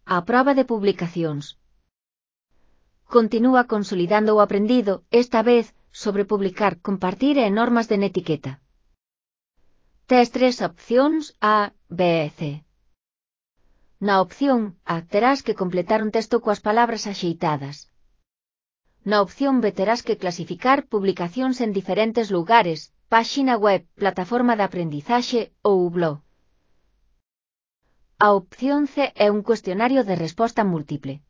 á proba de publicacións. Continúa consolidando o aprendido, esta vez, sobre publicar, compartir e normas de netiqueta. Tes 3 opcións A, B e C. Na opción A terás que completar un texto coas palabras axeitadas. Na opción B terás que clasificar publicacións en diferentes lugares, páxina web, plataforma de aprendizaxe ou blog. A opción C é un cuestionario de resposta múltiple.